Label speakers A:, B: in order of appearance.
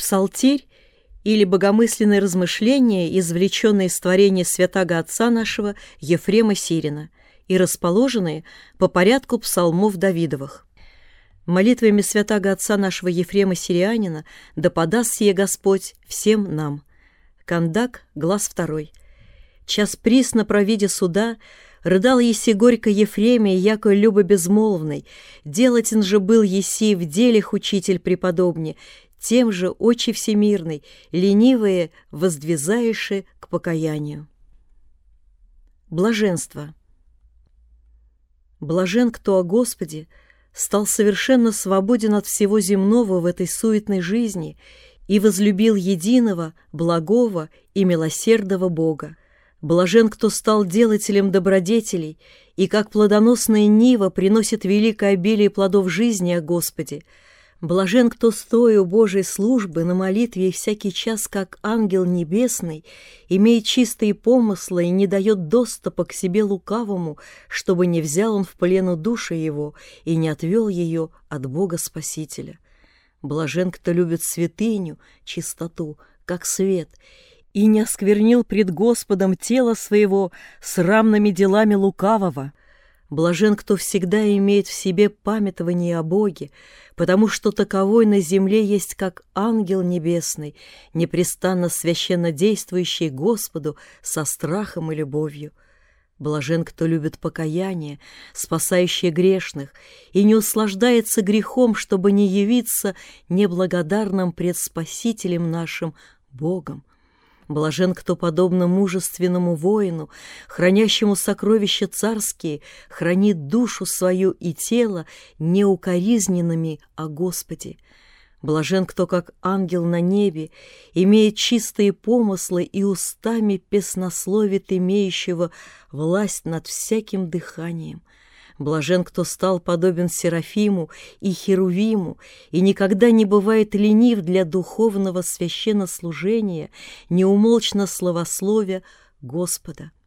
A: Псалтирь или богомысленные размышления, извлеченные из творения святаго отца нашего Ефрема Сирина и расположенные по порядку псалмов Давидовых. Молитвами святаго отца нашего Ефрема Сирианина да подаст сие Господь всем нам. Кандак, глаз 2. Час присно провидя суда, рыдал еси горько Ефреме, яко любо безмолвный, делатен же был еси в делях учитель преподобне, тем же очи всемирной, ленивые воздвизаеши к покаянию. Блаженство. Блажен, кто о Господе стал совершенно свободен от всего земного в этой суетной жизни и возлюбил единого, благого и милосердного Бога. Блажен, кто стал делателем добродетелей и, как плодоносная нива, приносит великое обилие плодов жизни о Господе. Блажен, кто, стоя у Божией службы на молитве и всякий час, как ангел небесный, имеет чистые помыслы и не дает доступа к себе лукавому, чтобы не взял он в плену души его и не отвел ее от Бога Спасителя. Блажен, кто любит святыню, чистоту, как свет, и не осквернил пред Господом тело своего срамными делами лукавого. Блажен, кто всегда имеет в себе памятование о Боге, потому что таковой на земле есть как ангел небесный, непрестанно священно действующий Господу со страхом и любовью. Блажен, кто любит покаяние, спасающее грешных, и не услаждается грехом, чтобы не явиться неблагодарным пред Спасителем нашим Богом. Блажен, кто, подобно мужественному воину, хранящему сокровища царские, хранит душу свою и тело неукоризненными о Господе. Блажен, кто, как ангел на небе, имеет чистые помыслы и устами песнословит имеющего власть над всяким дыханием. Блажен, кто стал подобен Серафиму и Херувиму и никогда не бывает ленив для духовного священнослужения, неумолчно славословия Господа.